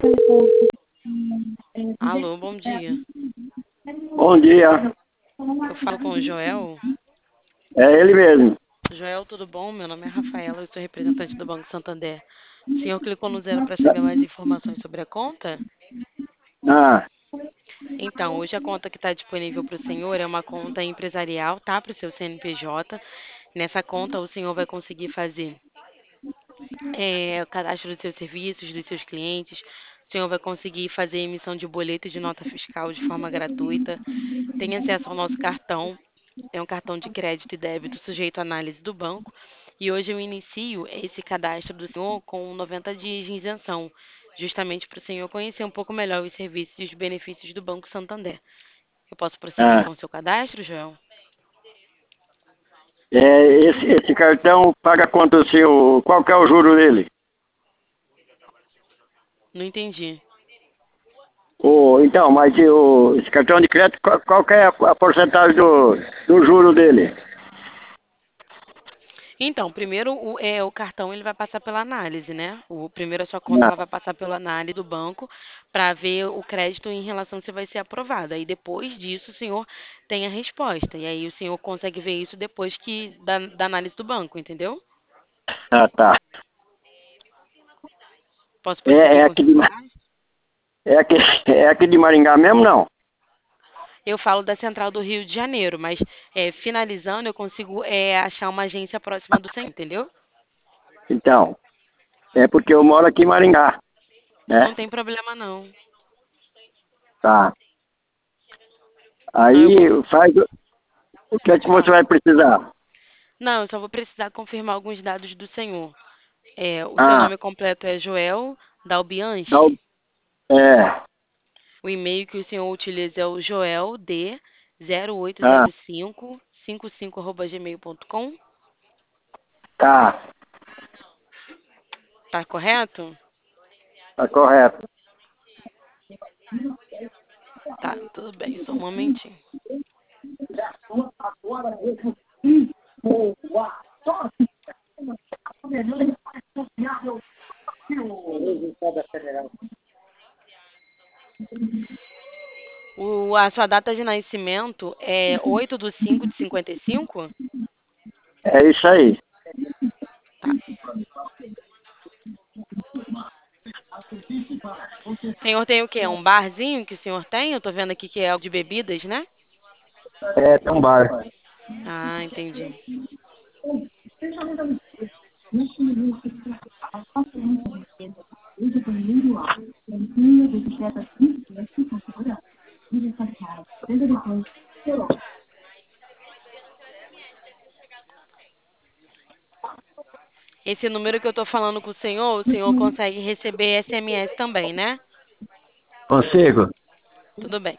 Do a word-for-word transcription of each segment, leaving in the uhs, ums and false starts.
Alô, bom dia. Bom dia. Eu falo com o Joel. É ele mesmo. Joel, tudo bom? Meu nome é Rafaela, eu sou representante do Banco Santander. O senhor clicou no zero para saber mais informações sobre a conta? Ah, Então, hoje a conta que está disponível para o senhor é uma conta empresarial, tá? Para o seu C N P J. Nessa conta, o senhor vai conseguir fazer é, o cadastro dos seus serviços, dos seus clientes. O senhor vai conseguir fazer emissão de boleto de nota fiscal de forma gratuita. Tem acesso ao nosso cartão. É um cartão de crédito e débito sujeito à análise do banco. E hoje eu inicio esse cadastro do senhor com noventa dias de isenção, justamente para o senhor conhecer um pouco melhor os serviços e os benefícios do Banco Santander. Eu posso prosseguir ah. com o seu cadastro, Joel? É, esse, esse cartão paga quanto o seu. Qual que é o juro dele? Não entendi. O, então, mas o, esse cartão de crédito, qual, qual que é a, a porcentagem do, do juro dele? Então, primeiro o, é, o cartão ele vai passar pela análise, né? O primeiro a sua conta Ah, ela vai passar pela análise do banco para ver o crédito em relação se vai ser aprovado. Aí depois disso o senhor tem a resposta. E aí o senhor consegue ver isso depois que da, da análise do banco, entendeu? ah, tá. Posso É, prosseguir é, com o aqui seu de, Ma- cadastro? é, aqui, é aqui de Maringá mesmo, não? Eu falo da Central do Rio de Janeiro, mas é, finalizando eu consigo é, achar uma agência próxima do centro, entendeu? Então, é porque eu moro aqui em Maringá, Não né? tem problema não. Tá. Não, eu Aí consigo. faz. o o que é Pode que você falar. vai precisar? Não, eu só vou precisar confirmar alguns dados do senhor. É, o seu Ah, nome completo é Joel dá o- Dalbianchi. é. O e-mail que o senhor utiliza é o joeld zero oito Ah, zero cinco cinco cinco arroba gmail ponto com. tá. Tá correto? Tá correto. Tá, tudo bem, só um momentinho. O, a sua data de nascimento é oito de cinco de cinquenta e cinco? É isso aí. Tá. O senhor tem o quê? Um barzinho que o senhor tem? Eu tô vendo aqui que é algo de bebidas, né? É, tem um bar. Ah, entendi. Esse número que eu tô falando com o senhor, o senhor consegue receber S M S também, né? Consigo? Tudo bem.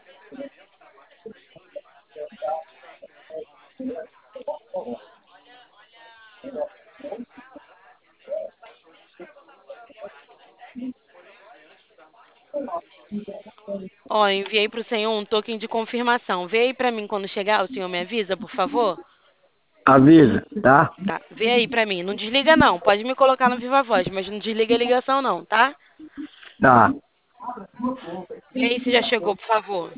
Ó, eu enviei para o senhor um token de confirmação. Vê aí para mim quando chegar, o senhor me avisa, por favor? Avisa, tá? Tá, vê aí para mim. Não desliga não, pode me colocar no Viva Voz, mas não desliga a ligação não, tá? Tá. Vê aí se já chegou, por favor.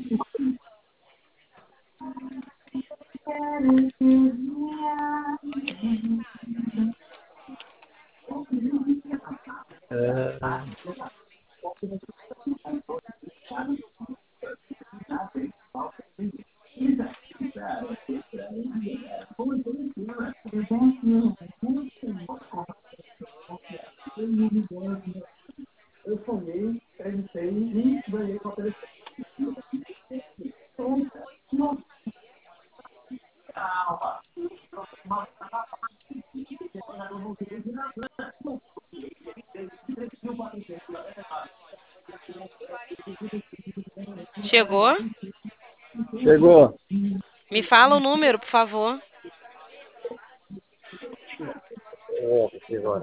Chegou? Chegou. Me fala o número, por favor. É, aqui agora.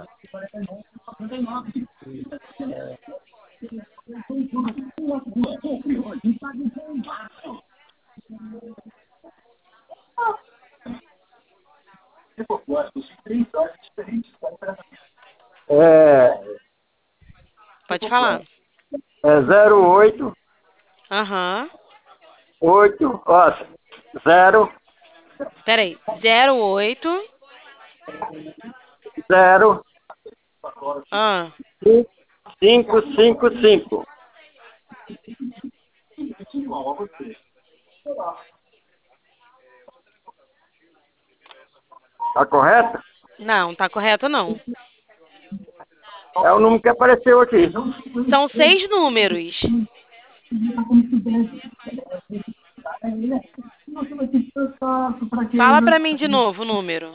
É, Pode falar. É zero oito, Aham. oito, ó, zero, Peraí. Zero oito. zero, Ah. cinco, cinco, cinco. Tá correto? Não, tá correto não. É o número que apareceu aqui. São seis números. Fala pra mim de novo o número.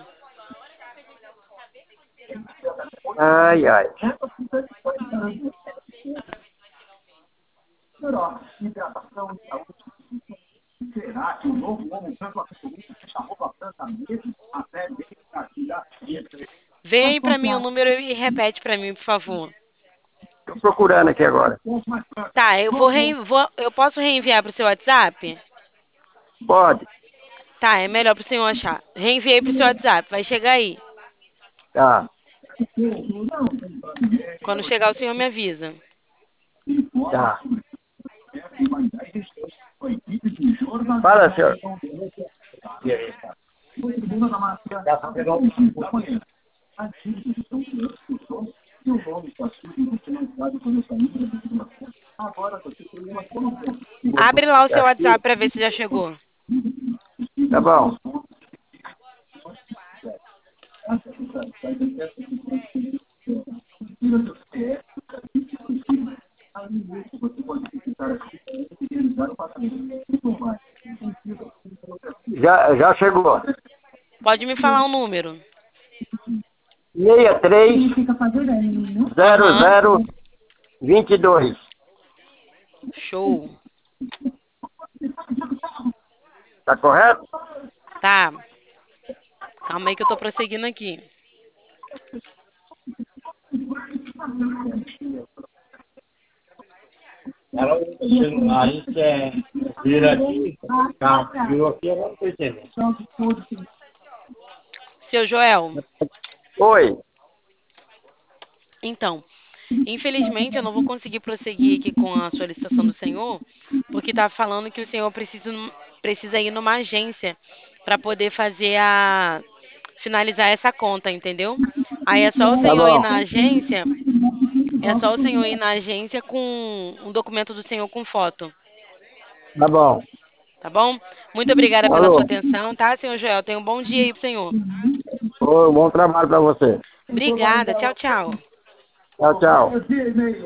Ai, ai. Vê aí pra mim o número e repete pra mim, por favor. Tô procurando aqui agora. Tá, eu vou, reen... vou... eu posso reenviar pro seu WhatsApp? Pode. Tá, é melhor pro senhor achar. Reenviei pro seu WhatsApp, vai chegar aí. Tá, Quando chegar o senhor me avisa. tá. Fala, senhor. Abre lá o seu WhatsApp pra ver se já chegou. Tá bom. Já, já chegou. Pode me falar o número. seis três, zero Aham. zero, vinte e dois. Show. Tá correto? Tá. Calma aí que eu tô prosseguindo aqui. Ela aí que é vira aqui, tá, virou aqui, eu não tô entendendo. Seu Joel, Oi. então, infelizmente eu não vou conseguir prosseguir aqui com a solicitação do senhor, porque tá falando que o senhor precisa, precisa ir numa agência para poder fazer a finalizar essa conta, entendeu? Aí é só o Tá senhor ir bom. na agência, é só o senhor ir na agência com um documento do senhor com foto, Tá bom. tá bom? Muito obrigada pela sua Alô. atenção, tá, senhor Joel? Tenha um bom dia aí pro senhor. Ô, bom trabalho pra você. Obrigada, tchau, tchau. Tchau, tchau.